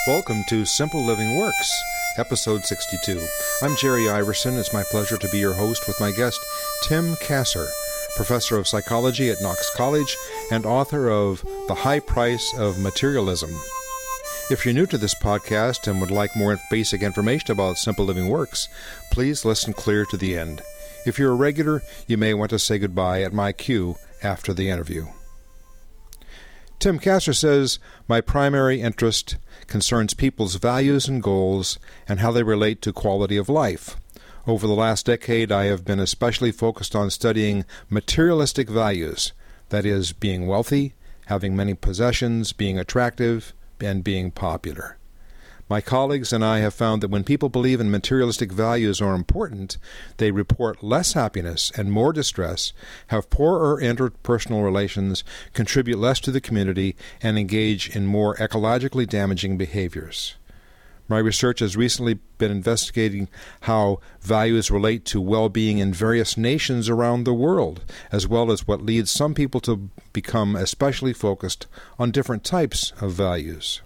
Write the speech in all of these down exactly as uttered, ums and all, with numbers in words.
Welcome to Simple Living Works, episode sixty-two. I'm Jerry Iverson. It's my pleasure to be your host with my guest, Tim Kasser, professor of psychology at Knox College and author of The High Price of Materialism. If you're new to this podcast and would like more basic information about Simple Living Works, please listen clear to the end. If you're a regular, you may want to say goodbye at my cue after the interview. Tim Kasser says, my primary interest concerns people's values and goals and how they relate to quality of life. Over the last decade, I have been especially focused on studying materialistic values, that is, being wealthy, having many possessions, being attractive, and being popular. My colleagues and I have found that when people believe in materialistic values are important, they report less happiness and more distress, have poorer interpersonal relations, contribute less to the community, and engage in more ecologically damaging behaviors. My research has recently been investigating how values relate to well-being in various nations around the world, as well as what leads some people to become especially focused on different types of values.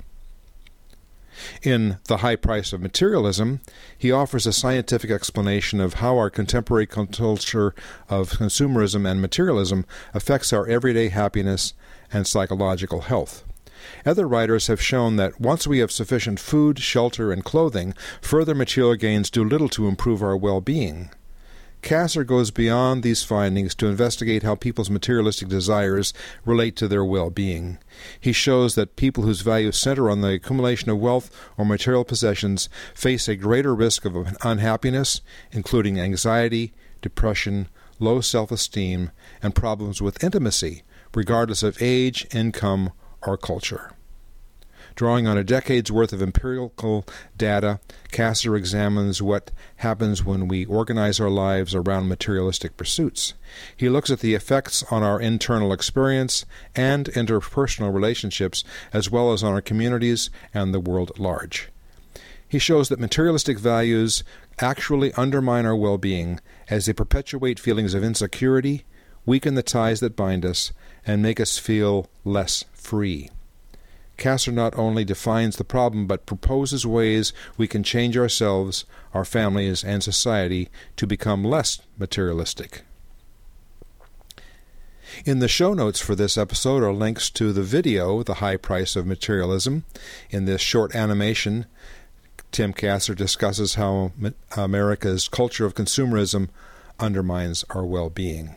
In The High Price of Materialism, he offers a scientific explanation of how our contemporary culture of consumerism and materialism affects our everyday happiness and psychological health. Other writers have shown that once we have sufficient food, shelter, and clothing, further material gains do little to improve our well-being. Kasser goes beyond these findings to investigate how people's materialistic desires relate to their well-being. He shows that people whose values center on the accumulation of wealth or material possessions face a greater risk of unhappiness, including anxiety, depression, low self-esteem, and problems with intimacy, regardless of age, income, or culture. Drawing on a decade's worth of empirical data, Kasser examines what happens when we organize our lives around materialistic pursuits. He looks at the effects on our internal experience and interpersonal relationships, as well as on our communities and the world at large. He shows that materialistic values actually undermine our well-being as they perpetuate feelings of insecurity, weaken the ties that bind us, and make us feel less free. Kasser not only defines the problem, but proposes ways we can change ourselves, our families, and society to become less materialistic. In the show notes for this episode are links to the video, The High Price of Materialism. In this short animation, Tim Kasser discusses how America's culture of consumerism undermines our well-being.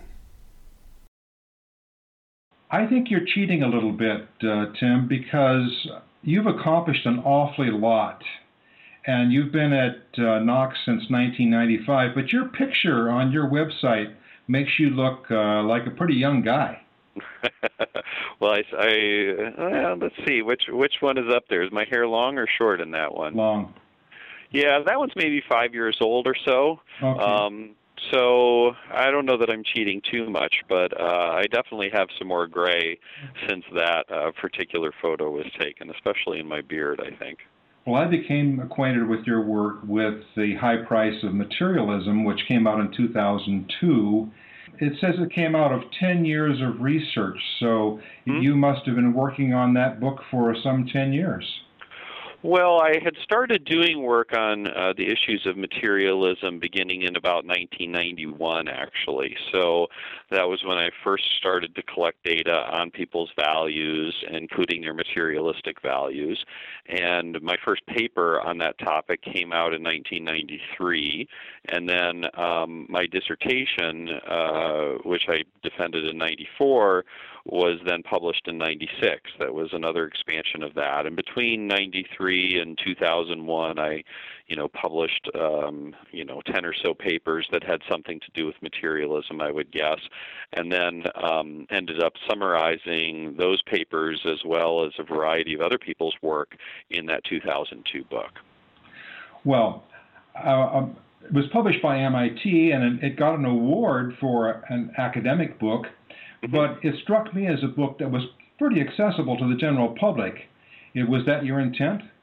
I think you're cheating a little bit, uh, Tim, because you've accomplished an awfully lot. And you've been at uh, Knox since nineteen ninety-five, but your picture on your website makes you look uh, like a pretty young guy. Well, I, I uh, let's see, which which one is up there? Is my hair long or short in that one? Long. Yeah, that one's maybe five years old or so. Okay. Um, So I don't know that I'm cheating too much, but uh, I definitely have some more gray since that uh, particular photo was taken, especially in my beard, I think. Well, I became acquainted with your work with The High Price of Materialism, which came out in two thousand two. It says it came out of ten years of research, so mm-hmm. you must have been working on that book for some ten years. Well, I had started doing work on uh, the issues of materialism beginning in about nineteen ninety-one, actually. So that was when I first started to collect data on people's values, including their materialistic values. And my first paper on that topic came out in nineteen ninety-three. And then um, my dissertation, uh, which I defended in ninety-four, was then published in ninety-six. That was another expansion of that. And between ninety-three and two thousand one, I, you know, published, um, you know, ten or so papers that had something to do with materialism, I would guess, and then um, ended up summarizing those papers as well as a variety of other people's work in that two thousand two book. Well, uh, it was published by M I T, and it got an award for an academic book. But it struck me as a book that was pretty accessible to the general public. It, was that your intent?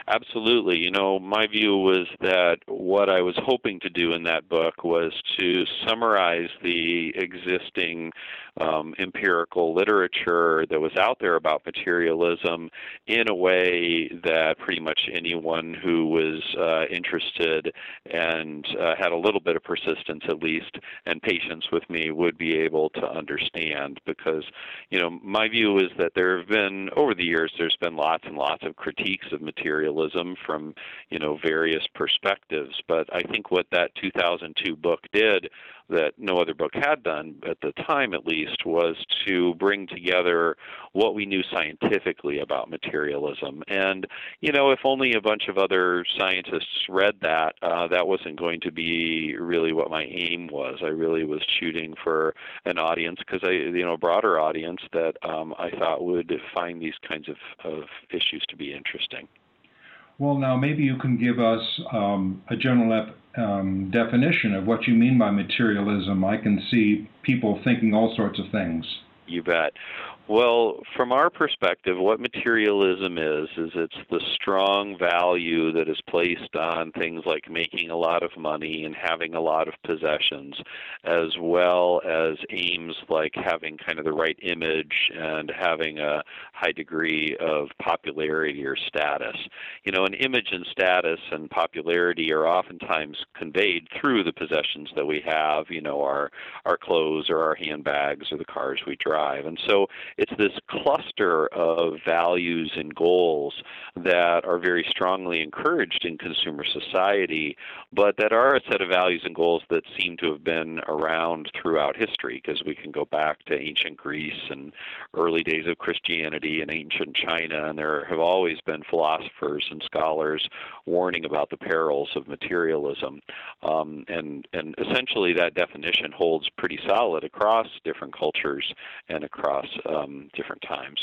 Absolutely. You know, my view was that what I was hoping to do in that book was to summarize the existing um, empirical literature that was out there about materialism in a way that pretty much anyone who was uh, interested and uh, had a little bit of persistence at least and patience with me would be able to understand. Because, you know, my view is that there have been, over the years, there's been lots and lots of critiques of materialism from, you know, various perspectives. But I think what that two thousand two book did that no other book had done, at the time at least, was to bring together what we knew scientifically about materialism. And, you know, if only a bunch of other scientists read that, uh, that wasn't going to be really what my aim was. I really was shooting for an audience, because I, you know, a broader audience that um, I thought would find these kinds of, of issues to be interesting. Well, now maybe you can give us um, a general um, definition of what you mean by materialism. I can see people thinking all sorts of things. You bet. Well, from our perspective, what materialism is, is it's the strong value that is placed on things like making a lot of money and having a lot of possessions, as well as aims like having kind of the right image and having a high degree of popularity or status. You know, an image and status and popularity are oftentimes conveyed through the possessions that we have, you know, our, our clothes or our handbags or the cars we drive. And so it's this cluster of values and goals that are very strongly encouraged in consumer society, but that are a set of values and goals that seem to have been around throughout history, because we can go back to ancient Greece and early days of Christianity and ancient China, and there have always been philosophers and scholars warning about the perils of materialism. Um, and, and essentially that definition holds pretty solid across different cultures and across um, different times.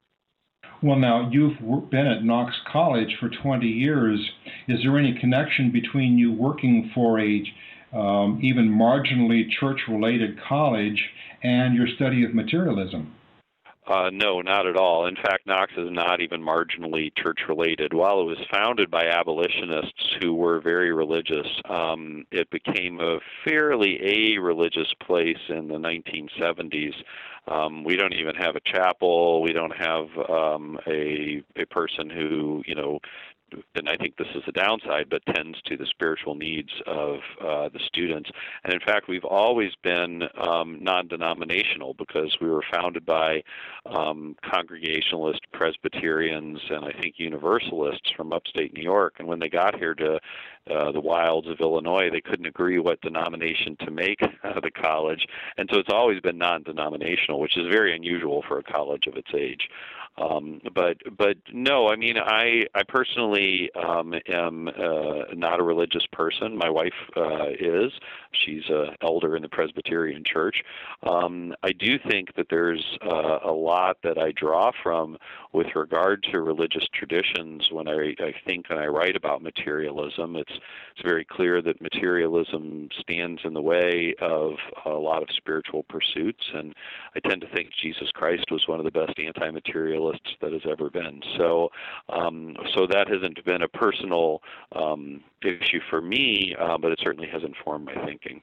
Well, now, you've been at Knox College for twenty years. Is there any connection between you working for a um, even marginally church-related college and your study of materialism? Uh, no, not at all. In fact, Knox is not even marginally church-related. While it was founded by abolitionists who were very religious, um, it became a fairly a-religious place in the nineteen seventies. Um, we don't even have a chapel. We don't have um, a a person who, you know, and I think this is the downside, but tends to the spiritual needs of uh, the students. And in fact, we've always been um, non-denominational, because we were founded by um, Congregationalist Presbyterians and I think Universalists from upstate New York. And when they got here to uh, the wilds of Illinois, they couldn't agree what denomination to make uh, the college. And so it's always been non-denominational, which is very unusual for a college of its age. Um, but but no, I mean, I I personally um, am uh, not a religious person. My wife uh, is. She's an elder in the Presbyterian Church. Um, I do think that there's uh, a lot that I draw from with regard to religious traditions when I, I think and I write about materialism. It's it's very clear that materialism stands in the way of a lot of spiritual pursuits, and I tend to think Jesus Christ was one of the best anti-materialists that has ever been. So, um, so that hasn't been a personal um, issue for me, uh, but it certainly has informed my thinking.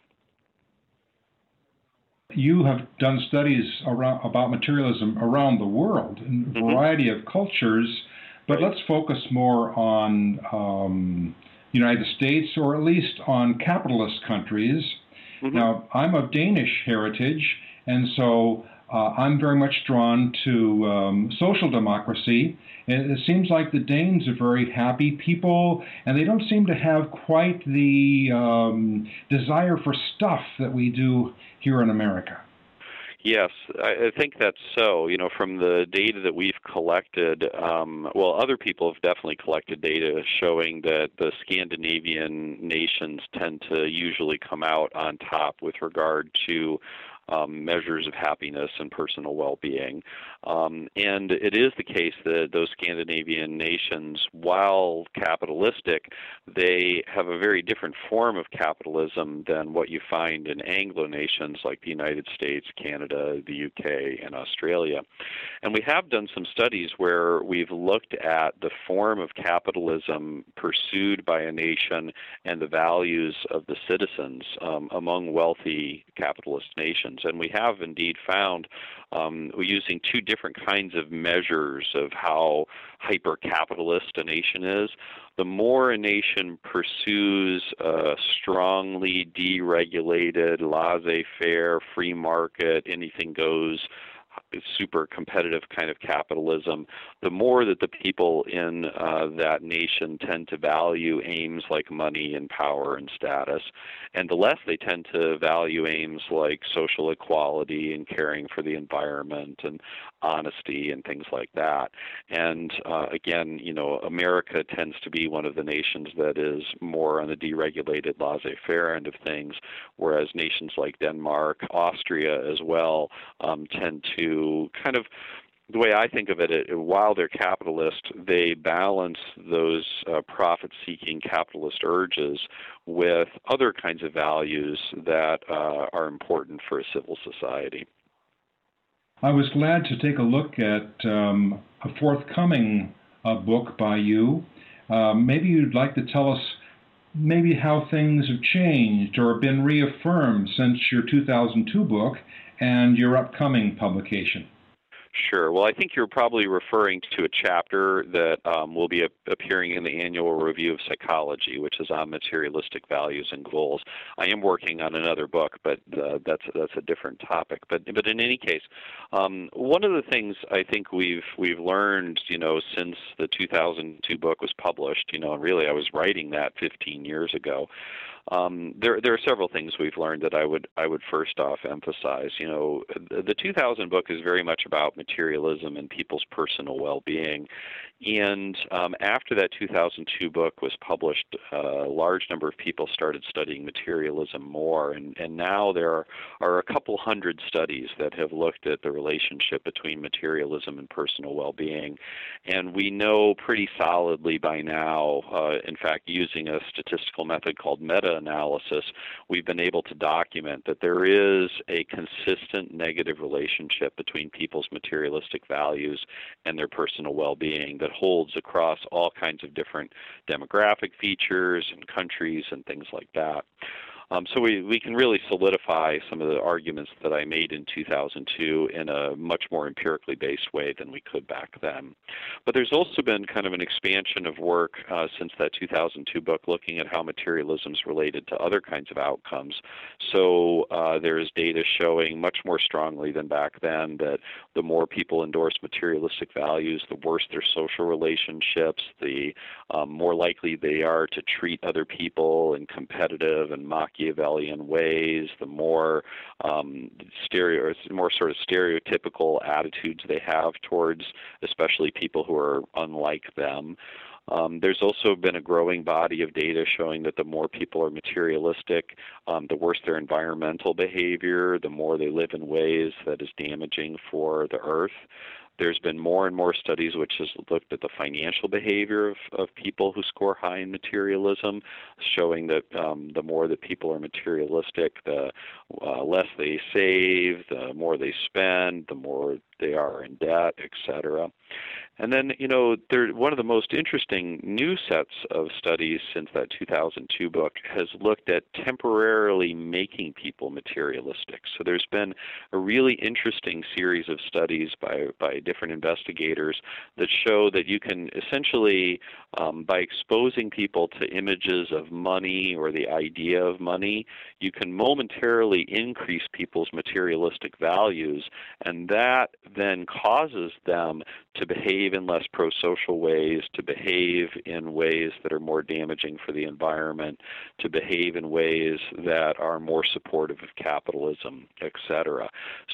You have done studies around, about materialism around the world in a variety mm-hmm. of cultures, but right. let's focus more on um, the United States, or at least on capitalist countries. Mm-hmm. Now, I'm of Danish heritage, and so Uh, I'm very much drawn to um, social democracy. And it seems like the Danes are very happy people, and they don't seem to have quite the um, desire for stuff that we do here in America. Yes, I think that's so. You know, from the data that we've collected, um, well, other people have definitely collected data showing that the Scandinavian nations tend to usually come out on top with regard to um, measures of happiness and personal well-being. Um, and it is the case that those Scandinavian nations, while capitalistic, they have a very different form of capitalism than what you find in Anglo nations like the United States, Canada, the U K, and Australia. And we have done some studies where we've looked at the form of capitalism pursued by a nation and the values of the citizens um, among wealthy capitalist nations. And we have indeed found, um, using two different kinds of measures of how hyper-capitalist a nation is, the more a nation pursues a strongly deregulated, laissez-faire, free market, anything goes, super competitive kind of capitalism, the more that the people in uh, that nation tend to value aims like money and power and status, and the less they tend to value aims like social equality and caring for the environment and honesty and things like that. And uh, again, you know, America tends to be one of the nations that is more on the deregulated laissez-faire end of things, whereas nations like Denmark, Austria as well, um, tend to kind of, the way I think of it, it while they're capitalist, they balance those uh, profit-seeking capitalist urges with other kinds of values that uh, are important for a civil society. I was glad to take a look at um, a forthcoming uh, book by you. Um, maybe you'd like to tell us maybe how things have changed or been reaffirmed since your two thousand two book and your upcoming publication. Sure. Well, I think you're probably referring to a chapter that um, will be a- appearing in the annual review of psychology, which is on materialistic values and goals. I am working on another book, but uh, that's that's a different topic. But but in any case, um, one of the things I think we've we've learned, you know, since the two thousand two book was published, you know, and really I was writing that fifteen years ago. Um, there, there are several things we've learned that I would, I would first off emphasize. You know, the, the two thousand book is very much about materialism and people's personal well-being. And um, after that two thousand two book was published, uh, a large number of people started studying materialism more. And, and now there are, are a couple hundred studies that have looked at the relationship between materialism and personal well-being. And we know pretty solidly by now, uh, in fact, using a statistical method called meta-analysis, we've been able to document that there is a consistent negative relationship between people's materialistic values and their personal well-being that holds across all kinds of different demographic features and countries and things like that. Um, so we, we can really solidify some of the arguments that I made in two thousand two in a much more empirically based way than we could back then. But there's also been kind of an expansion of work uh, since that two thousand two book looking at how materialism is related to other kinds of outcomes. So uh, there's data showing much more strongly than back then that the more people endorse materialistic values, the worse their social relationships, the um, more likely they are to treat other people in competitive and mock Machiavellian ways, the more um, stereo, more sort of stereotypical attitudes they have towards especially people who are unlike them. Um, there's also been a growing body of data showing that the more people are materialistic, um, the worse their environmental behavior, the more they live in ways that is damaging for the earth. There's been more and more studies which has looked at the financial behavior of, of people who score high in materialism, showing that um, the more that people are materialistic, the uh, less they save, the more they spend, the more they are in debt, et cetera. And then, you know, there, one of the most interesting new sets of studies since that two thousand two book has looked at temporarily making people materialistic. So there's been a really interesting series of studies by, by different investigators that show that you can essentially, um, by exposing people to images of money or the idea of money, you can momentarily increase people's materialistic values, and that then causes them to behave behave in less pro-social ways, to behave in ways that are more damaging for the environment, to behave in ways that are more supportive of capitalism, et cetera.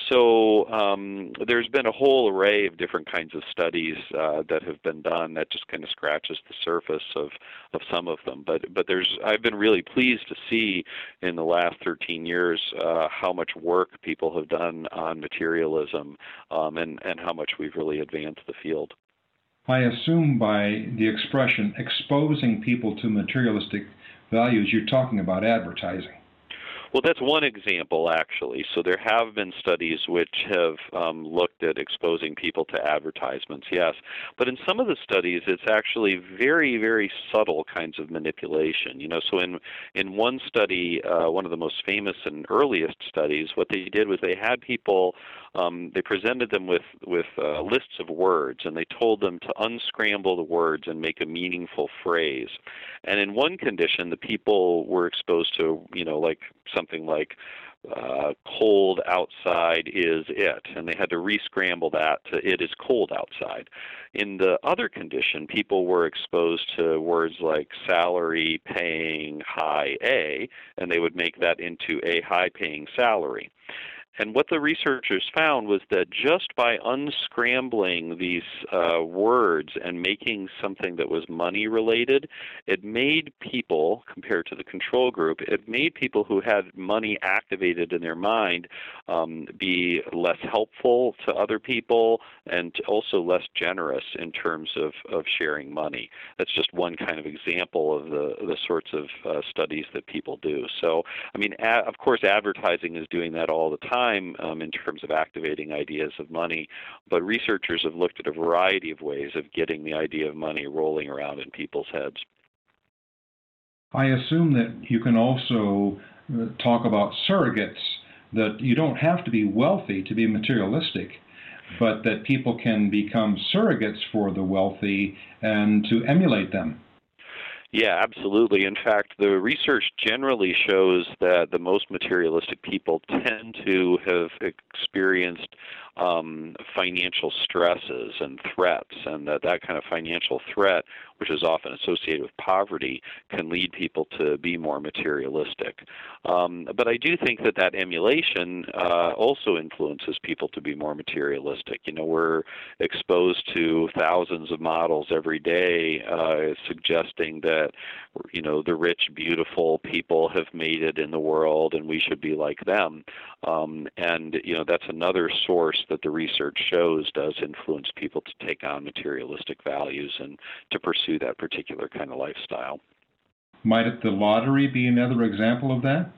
So um, there's been a whole array of different kinds of studies uh, that have been done that just kind of scratches the surface of, of some of them. But but there's I've been really pleased to see in the last thirteen years uh, how much work people have done on materialism um, and, and how much we've really advanced the field. I assume by the expression exposing people to materialistic values, you're talking about advertising. Well, that's one example, actually. So there have been studies which have um, looked at exposing people to advertisements, yes. But in some of the studies, it's actually very, very subtle kinds of manipulation. You know, so in in one study, uh, one of the most famous and earliest studies, what they did was they had people, um, they presented them with with uh, lists of words, and they told them to unscramble the words and make a meaningful phrase. And in one condition, the people were exposed to, you know, like something like uh, cold outside is it, and they had to re-scramble that to it is cold outside. In the other condition, people were exposed to words like salary paying high A, and they would make that into a high paying salary. And what the researchers found was that just by unscrambling these uh, words and making something that was money related, it made people, compared to the control group, it made people who had money activated in their mind um, be less helpful to other people and also less generous in terms of, of sharing money. That's just one kind of example of the, the sorts of uh, studies that people do. So, I mean, a- of course, advertising is doing that all the time. Um, in terms of activating ideas of money, but researchers have looked at a variety of ways of getting the idea of money rolling around in people's heads. I assume that you can also uh, talk about surrogates, that you don't have to be wealthy to be materialistic, but that people can become surrogates for the wealthy and to emulate them. Yeah, absolutely. In fact, the research generally shows that the most materialistic people tend to have experienced um, financial stresses and threats, and that that kind of financial threat, which is often associated with poverty, can lead people to be more materialistic. Um, but I do think that that emulation uh, also influences people to be more materialistic. You know, we're exposed to thousands of models every day uh, suggesting that, you know, the rich, beautiful people have made it in the world and we should be like them. Um, and, you know, that's another source that the research shows does influence people to take on materialistic values and to pursue that particular kind of lifestyle. Might the lottery be another example of that?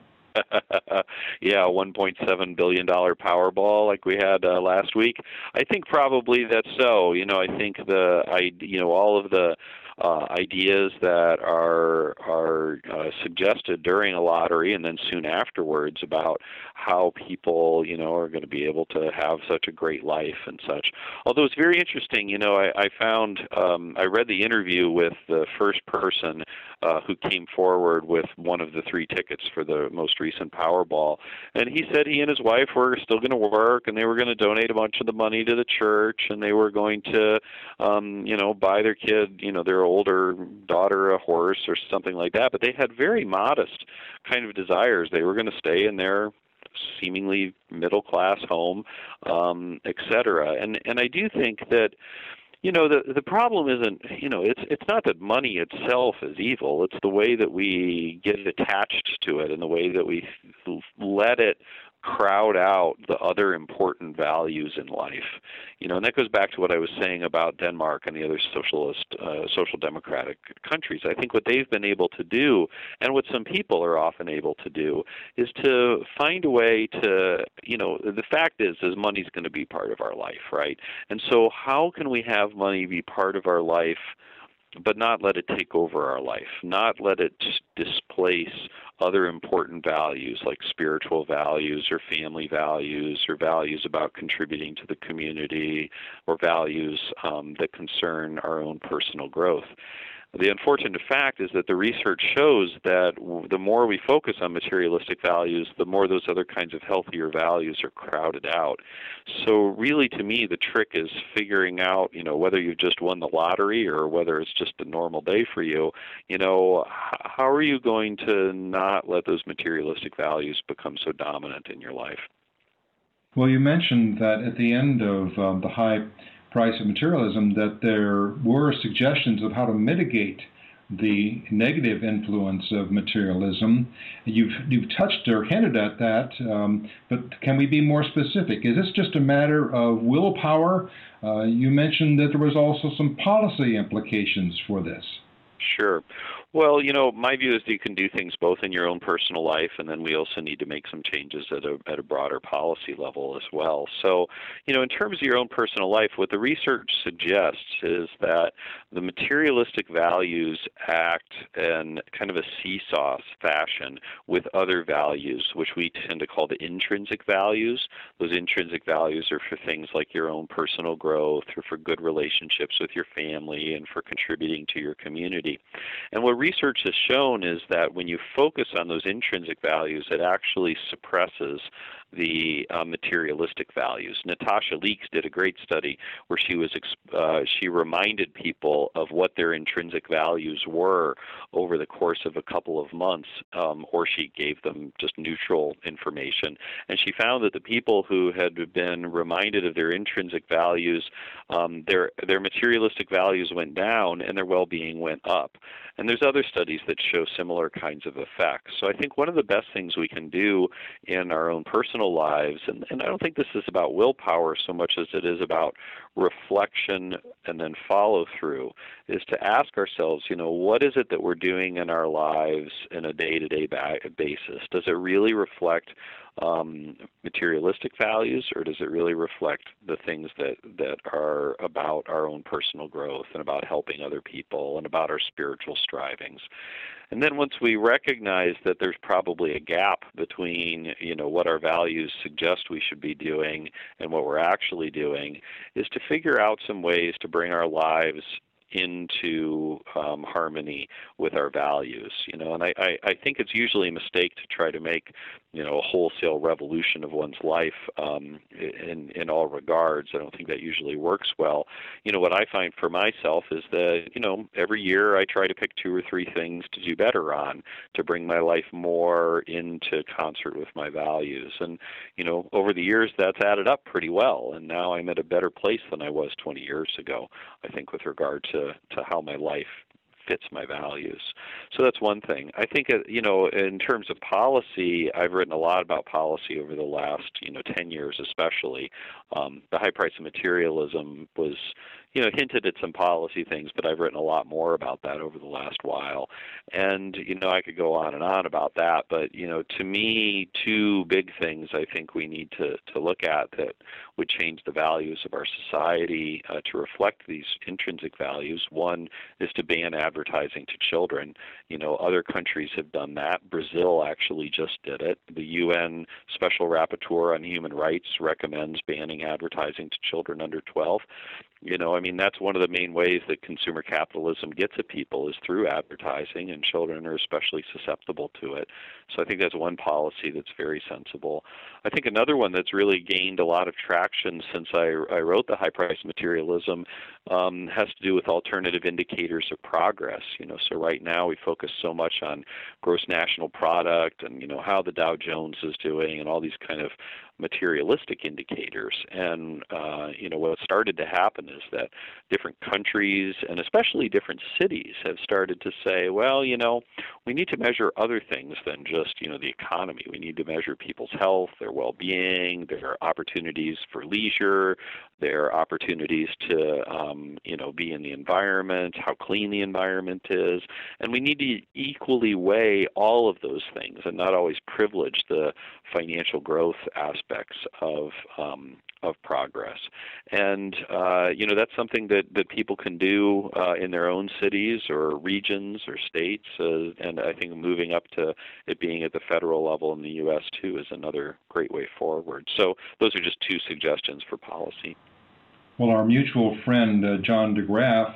Yeah, one point seven billion dollars Powerball like we had uh, last week. I think probably that's so. You know, I think the, I, you know, all of the uh, ideas that are are uh, suggested during a lottery and then soon afterwards about how people, you know, are going to be able to have such a great life and such. Although it's very interesting, you know, I, I found, um, I read the interview with the first person uh, who came forward with one of the three tickets for the most recent Powerball, and he said he and his wife were still going to work, and they were going to donate a bunch of the money to the church, and they were going to, um, you know, buy their kid, you know, their older daughter a horse or something like that. But they had very modest kind of desires. They were going to stay in their seemingly middle-class home, um, et cetera. And and I do think that, you know, the the problem isn't, you know, it's it's not that money itself is evil. It's the way that we get attached to it and the way that we let it crowd out the other important values in life. You know, and that goes back to what I was saying about Denmark and the other socialist, uh, social democratic countries. I think what they've been able to do, and what some people are often able to do, is to find a way to, you know, the fact is, is money's going to be part of our life, right? And so how can we have money be part of our life but not let it take over our life, not let it displace other important values like spiritual values or family values or values about contributing to the community or values um, that concern our own personal growth. the unfortunate fact is that the research shows that the more we focus on materialistic values, the more those other kinds of healthier values are crowded out. So really, to me, the trick is figuring out, you know, whether you've just won the lottery or whether it's just a normal day for you, you know, how are you going to not let those materialistic values become so dominant in your life? Well, you mentioned that at the end of um, the high price of materialism that there were suggestions of how to mitigate the negative influence of materialism. You've you've touched or hinted at that, um, but can we be more specific? Is this just a matter of willpower? Uh, you mentioned that there was also some policy implications for this. Sure. Well, you know, my view is that you can do things both in your own personal life, and then we also need to make some changes at a at a broader policy level as well. So, you know, in terms of your own personal life, what the research suggests is that the materialistic values act in kind of a seesaw fashion with other values, which we tend to call the intrinsic values. Those intrinsic values are for things like your own personal growth, or for good relationships with your family, and for contributing to your community. And what research has shown is that when you focus on those intrinsic values, it actually suppresses the uh, materialistic values. Natasha Leaks did a great study where she was uh, she reminded people of what their intrinsic values were over the course of a couple of months, um, or she gave them just neutral information. And she found that the people who had been reminded of their intrinsic values, um, their their materialistic values went down and their well-being went up. And there's other studies that show similar kinds of effects. So I think one of the best things we can do in our own personal lives, and, and I don't think this is about willpower so much as it is about reflection and then follow through, is to ask ourselves, you know, what is it that we're doing in our lives in a day-to-day ba- basis? Does it really reflect um, materialistic values, or does it really reflect the things that, that are about our own personal growth and about helping other people and about our spiritual strivings? And then once we recognize that there's probably a gap between, you know, what our values suggest we should be doing and what we're actually doing, is to figure out some ways to bring our lives into um, harmony with our values, you know, and I, I, I think it's usually a mistake to try to make, you know, a wholesale revolution of one's life um, in in all regards. I don't think that usually works well. You know, what I find for myself is that, you know, every year I try to pick two or three things to do better on, to bring my life more into concert with my values. And, you know, over the years that's added up pretty well, and now I'm at a better place than I was twenty years ago, I think, with regard to to how my life fits my values. So that's one thing. I think, you know, in terms of policy, I've written a lot about policy over the last, you know, ten years especially. Um, the high price of materialism was, you know, hinted at some policy things, but I've written a lot more about that over the last while. And, you know, I could go on and on about that, but, you know, to me, two big things I think we need to, to look at that would change the values of our society uh, to reflect these intrinsic values. One is to ban advertising to children. You know, other countries have done that. Brazil actually just did it. The U N Special Rapporteur on Human Rights recommends banning advertising to children under twelve. You know, I mean, that's one of the main ways that consumer capitalism gets at people, is through advertising, and children are especially susceptible to it. So I think that's one policy that's very sensible. I think another one that's really gained a lot of traction since I, I wrote The High Price of Materialism um, has to do with alternative indicators of progress. You know, so right now we focus so much on gross national product and, you know, how the Dow Jones is doing and all these kind of materialistic indicators. And, uh, you know, what started to happen is that different countries and especially different cities have started to say, well, you know, we need to measure other things than just, you know, the economy. We need to measure people's health, their well-being, their opportunities for leisure, their opportunities to, um, you know, be in the environment, how clean the environment is. And we need to equally weigh all of those things and not always privilege the financial growth aspects of um, of progress. And, uh, you know, that's something that, that people can do uh, in their own cities or regions or states. Uh, and I think moving up to it being at the federal level in the U S too is another great way forward. So those are just two suggestions for policy. Well, our mutual friend, uh, John DeGraff,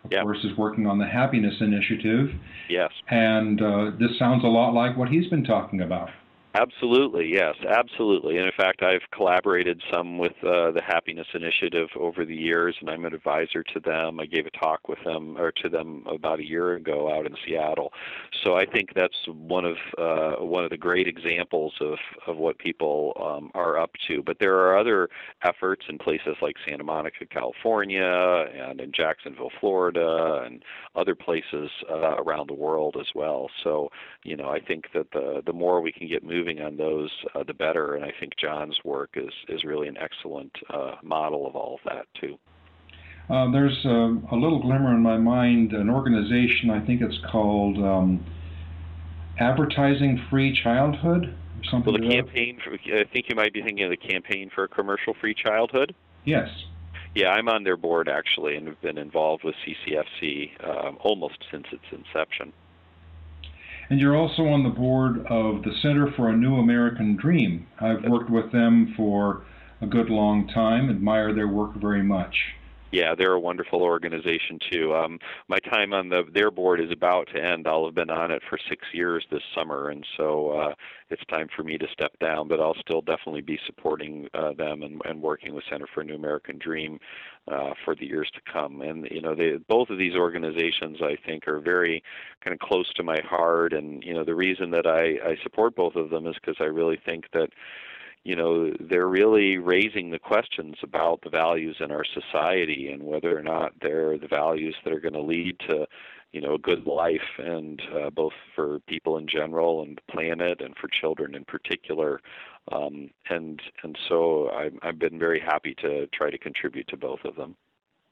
of Yeah. course, is working on the Happiness Initiative. Yes. And uh, this sounds a lot like what he's been talking about. Absolutely, yes, absolutely. And in fact, I've collaborated some with uh, the Happiness Initiative over the years, and I'm an advisor to them. I gave a talk with them or to them about a year ago out in Seattle. So I think that's one of uh, one of the great examples of of what people um, are up to. But there are other efforts in places like Santa Monica, California, and in Jacksonville, Florida, and other places uh, around the world as well. So you know, I think that the the more we can get moving on those, uh, the better. And I think John's work is, is really an excellent uh, model of all of that, too. Uh, there's a, a little glimmer in my mind, an organization, I think it's called um, Advertising Free Childhood, or something Well, the like campaign, for, I think you might be thinking of the Campaign for a Commercial-Free Childhood. Yes. Yeah, I'm on their board, actually, and have been involved with C C F C um, almost since its inception. And you're also on the board of the Center for a New American Dream. I've worked with them for a good long time, admire their work very much. Yeah, they're a wonderful organization, too. Um, my time on the, their board is about to end. I'll have been on it for six years this summer, and so uh, it's time for me to step down, but I'll still definitely be supporting uh, them and, and working with Center for a New American Dream uh, for the years to come. And, you know, they, both of these organizations, I think, are very kind of close to my heart, and, you know, the reason that I, I support both of them is because I really think that you know, they're really raising the questions about the values in our society and whether or not they're the values that are going to lead to, you know, a good life, and uh, both for people in general and the planet and for children in particular. Um, and and so I've, I've been very happy to try to contribute to both of them.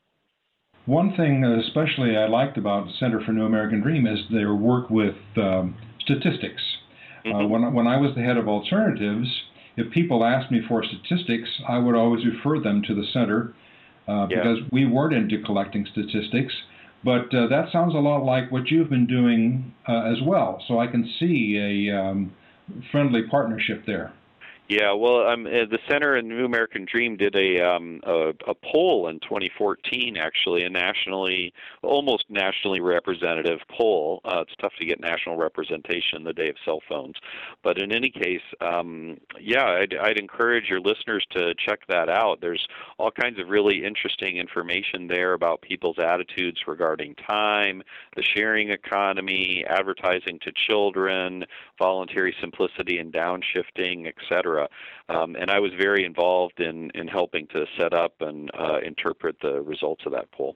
One thing especially I liked about Center for New American Dream is their work with um, statistics. Mm-hmm. Uh, when, when I was the head of alternatives, if people asked me for statistics, I would always refer them to the center uh, yeah. because we weren't into collecting statistics. But uh, that sounds a lot like what you've been doing uh, as well. So I can see a um, friendly partnership there. Yeah, well, um, uh, the Center and New American Dream did a, um, a a poll in twenty fourteen, actually, a nationally, almost nationally representative poll. Uh, it's tough to get national representation in the day of cell phones, but in any case, um, yeah, I'd, I'd encourage your listeners to check that out. There's all kinds of really interesting information there about people's attitudes regarding time, the sharing economy, advertising to children, voluntary simplicity and downshifting, et cetera. Um, and I was very involved in, in helping to set up and uh, interpret the results of that poll.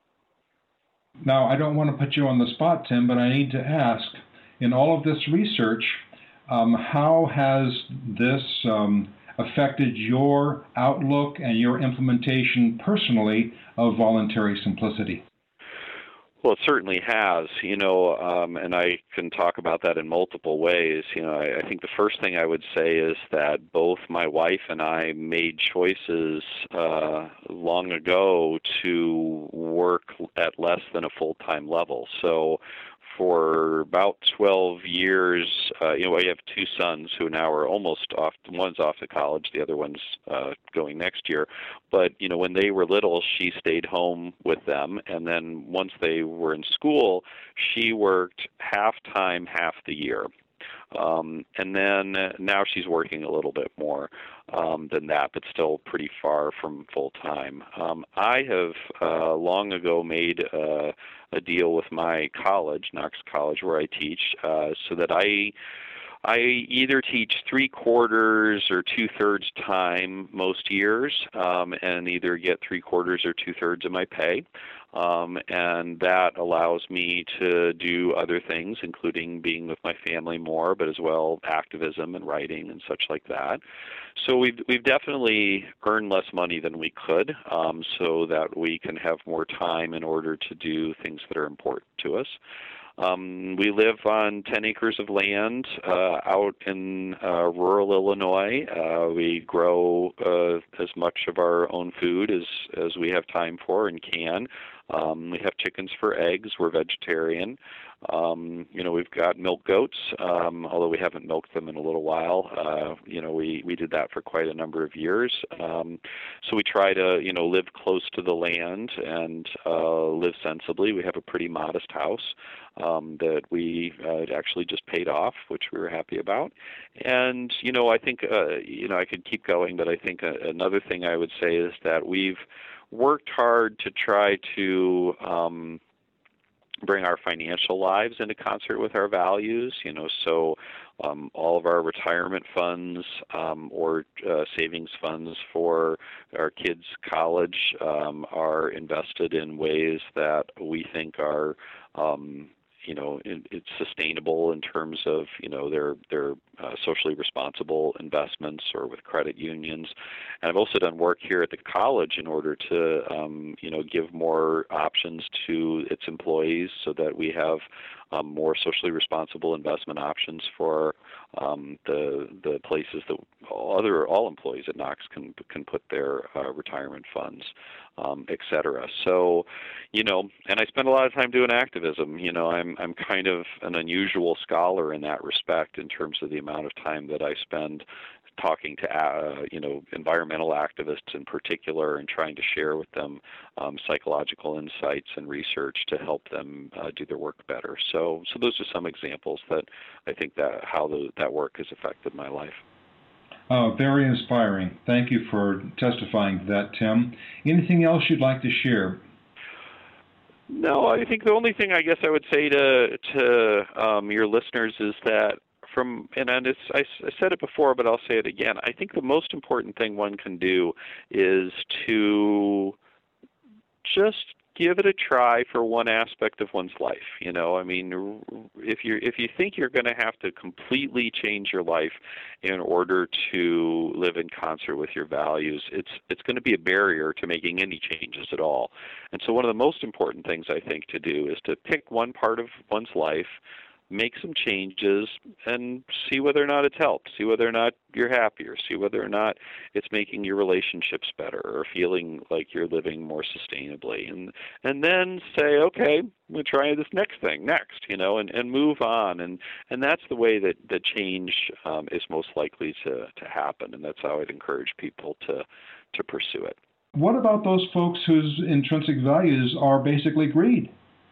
Now, I don't want to put you on the spot, Tim, but I need to ask, in all of this research, um, how has this um, affected your outlook and your implementation personally of voluntary simplicity? Well, it certainly has, you know, um, and I can talk about that in multiple ways. You know, I, I think the first thing I would say is that both my wife and I made choices uh, long ago to work at less than a full-time level. So for about twelve years, uh, you know, I have two sons who now are almost off. One's off to college, the other one's uh, going next year. But, you know, when they were little, she stayed home with them. And then once they were in school, she worked half-time, half the year. Um, and then uh, now she's working a little bit more um, than that, but still pretty far from full-time. Um, I have uh, long ago made uh, a deal with my college, Knox College, where I teach, uh, so that I I either teach three quarters or two thirds time most years, um, and either get three quarters or two thirds of my pay. Um, and that allows me to do other things, including being with my family more, but as well activism and writing and such like that. So we've we've definitely earned less money than we could, um, so that we can have more time in order to do things that are important to us. Um, we live on ten acres of land uh, out in uh, rural Illinois. Uh, we grow uh, as much of our own food as, as we have time for and can. Um, we have chickens for eggs. We're vegetarian. Um, you know, we've got milk goats, um, although we haven't milked them in a little while. Uh, you know, we, we did that for quite a number of years. Um, so we try to, you know, live close to the land and uh, live sensibly. We have a pretty modest house um, that we uh, actually just paid off, which we were happy about. And, you know, I think, uh, you know, I could keep going, but I think uh, another thing I would say is that we've worked hard to try to um, bring our financial lives into concert with our values, you know, so um, all of our retirement funds um, or uh, savings funds for our kids' college um, are invested in ways that we think are um, you know, it, it's sustainable in terms of, you know, their their uh, socially responsible investments or with credit unions. And I've also done work here at the college in order to, um, you know, give more options to its employees so that we have um, more socially responsible investment options for um, the the places that all other all employees at Knox can can put their uh, retirement funds, um, et cetera. So, you know, and I spend a lot of time doing activism. You know, I'm I'm kind of an unusual scholar in that respect in terms of the amount of time that I spend talking to, uh, you know, environmental activists in particular and trying to share with them um, psychological insights and research to help them uh, do their work better. So, so those are some examples that I think that how the, that work has affected my life. Uh, very inspiring. Thank you for testifying to that, Tim. Anything else you'd like to share? No, I think the only thing I guess I would say to to um, your listeners is that from, and it's, I, I said it before, but I'll say it again, I think the most important thing one can do is to just give it a try for one aspect of one's life. You know, I mean, if you if you think you're going to have to completely change your life in order to live in concert with your values, it's it's going to be a barrier to making any changes at all. And so one of the most important things I think to do is to pick one part of one's life, make some changes, and see whether or not it's helped, see whether or not you're happier, see whether or not it's making your relationships better or feeling like you're living more sustainably. And and then say, okay, I'm going to try this next thing next, you know, and, and move on. And, and that's the way that, that change um, is most likely to, to happen, and that's how I'd encourage people to, to pursue it. What about those folks whose intrinsic values are basically greed?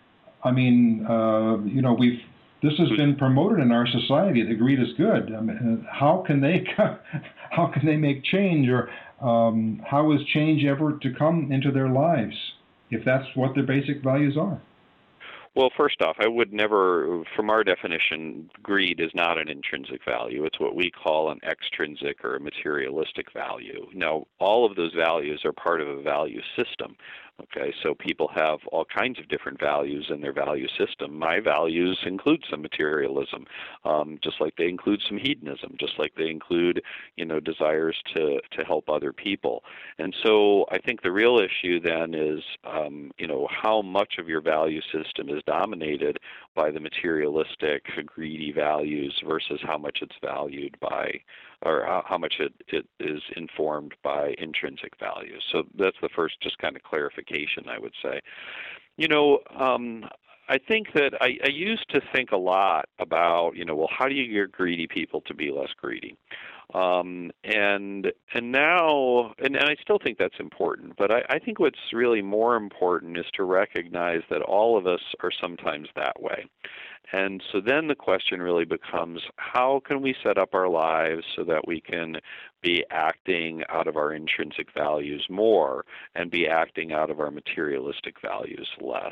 I mean, uh, you know, we've This has been promoted in our society that greed is good. I mean, how can they how can they make change, or um, how is change ever to come into their lives if that's what their basic values are? Well, first off, I would never, from our definition, greed is not an intrinsic value. It's what we call an extrinsic or a materialistic value. Now, all of those values are part of a value system. Okay, so people have all kinds of different values in their value system. My values include some materialism, um, just like they include some hedonism, just like they include, you know, desires to, to help other people. And so I think the real issue then is, um, you know, how much of your value system is dominated by the materialistic, greedy values versus how much it's valued by, or how, how much it, it is informed by intrinsic values. So that's the first just kind of clarification, I would say. You know, um, I think that I, I used to think a lot about, you know, well, how do you get greedy people to be less greedy? Um, and and now, and, and I still think that's important, but I, I think what's really more important is to recognize that all of us are sometimes that way. And so then the question really becomes, how can we set up our lives so that we can be acting out of our intrinsic values more and be acting out of our materialistic values less?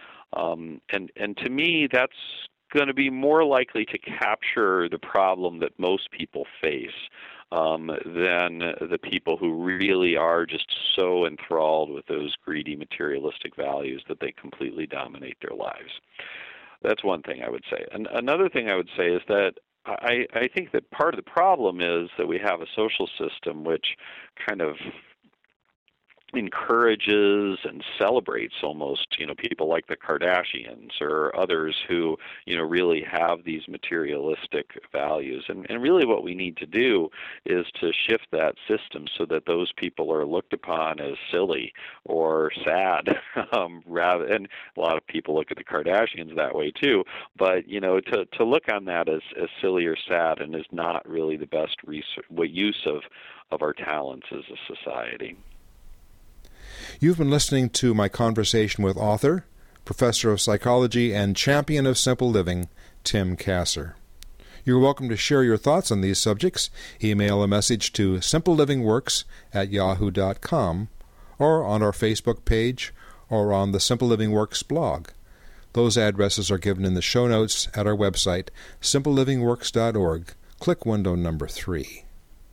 Um, and, and to me, that's going to be more likely to capture the problem that most people face um, than the people who really are just so enthralled with those greedy materialistic values that they completely dominate their lives. That's one thing I would say. And another thing I would say is that I, I think that part of the problem is that we have a social system which kind of encourages and celebrates almost, you know, people like the Kardashians or others who, you know, really have these materialistic values. And, and really what we need to do is to shift that system so that those people are looked upon as silly or sad. um, rather, and a lot of people look at the Kardashians that way too. But, you know, to, to look on that as, as silly or sad and is not really the best research, use of, of our talents as a society. You've been listening to my conversation with author, professor of psychology, and champion of simple living, Tim Kasser. You're welcome to share your thoughts on these subjects. Email a message to simplelivingworks at yahoo dot com or on our Facebook page or on the Simple Living Works blog. Those addresses are given in the show notes at our website, simple living works dot org. Click window number three.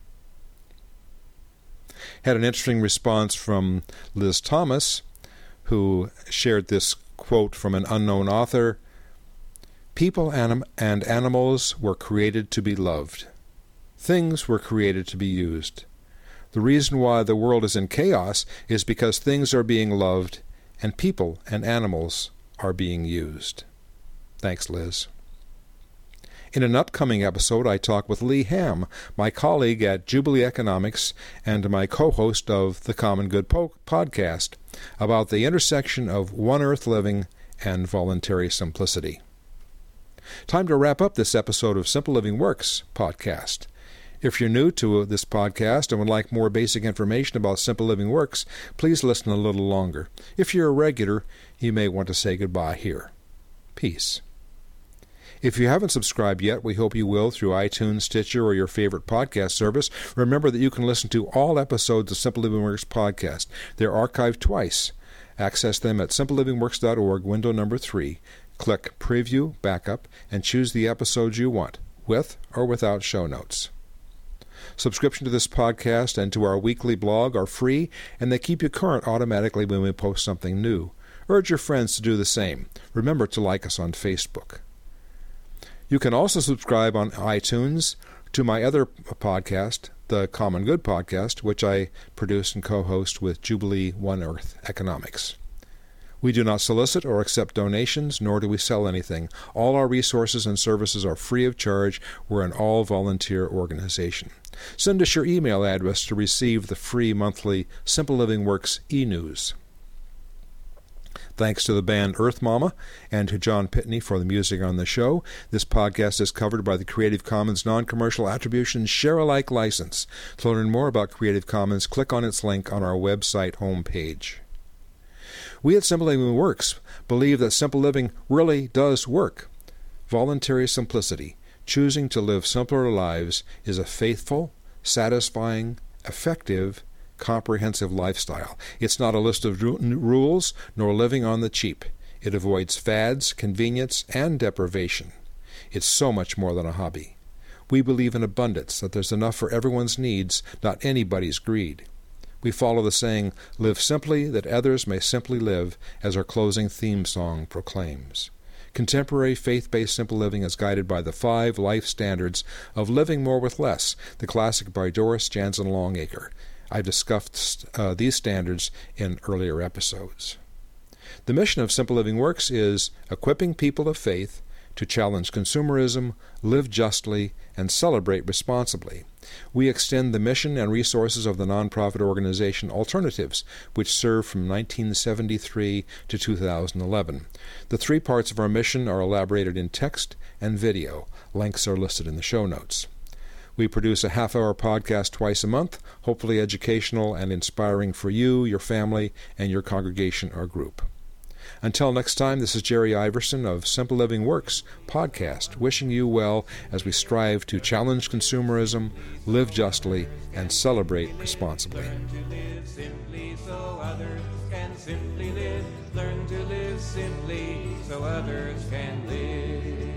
Had an interesting response from Liz Thomas, who shared this quote from an unknown author. People anim- and animals were created to be loved. Things were created to be used. The reason why the world is in chaos is because things are being loved and people and animals are being used. Thanks, Liz. In an upcoming episode, I talk with Lee Ham, my colleague at Jubilee Economics and my co-host of the Common Good po- podcast, about the intersection of One Earth living and voluntary simplicity. Time to wrap up this episode of Simple Living Works podcast. If you're new to this podcast and would like more basic information about Simple Living Works, please listen a little longer. If you're a regular, you may want to say goodbye here. Peace. If you haven't subscribed yet, we hope you will through iTunes, Stitcher, or your favorite podcast service. Remember that you can listen to all episodes of Simple Living Works podcast. They're archived twice. Access them at simple living works dot org, window number three. Click Preview, Backup, and choose the episodes you want, with or without show notes. Subscription to this podcast and to our weekly blog are free, and they keep you current automatically when we post something new. Urge your friends to do the same. Remember to like us on Facebook. You can also subscribe on iTunes to my other podcast, the Common Good podcast, which I produce and co-host with Jubilee One Earth Economics. We do not solicit or accept donations, nor do we sell anything. All our resources and services are free of charge. We're an all-volunteer organization. Send us your email address to receive the free monthly Simple Living Works e-news. Thanks to the band Earth Mama and to John Pitney for the music on the show. This podcast is covered by the Creative Commons Non-Commercial Attribution Share-alike license. To learn more about Creative Commons, click on its link on our website homepage. We at Simple Living Works believe that simple living really does work. Voluntary simplicity, choosing to live simpler lives, is a faithful, satisfying, effective, comprehensive lifestyle. It's not a list of rules, nor living on the cheap. It avoids fads, convenience, and deprivation. It's so much more than a hobby. We believe in abundance, that there's enough for everyone's needs, not anybody's greed. We follow the saying, live simply that others may simply live, as our closing theme song proclaims. Contemporary faith-based simple living is guided by the five life standards of living more with less, the classic by Doris Jansen Longacre. I've discussed uh, these standards in earlier episodes. The mission of Simple Living Works is equipping people of faith to challenge consumerism, live justly, and celebrate responsibly. We extend the mission and resources of the nonprofit organization Alternatives, which served from nineteen seventy-three to two thousand eleven. The three parts of our mission are elaborated in text and video. Links are listed in the show notes. We produce a half-hour podcast twice a month, hopefully educational and inspiring for you, your family, and your congregation or group. Until next time, this is Jerry Iverson of Simple Living Works podcast, wishing you well as we strive to challenge consumerism, live justly, and celebrate responsibly. Learn to live simply so others can simply live. Learn to live simply so others can live.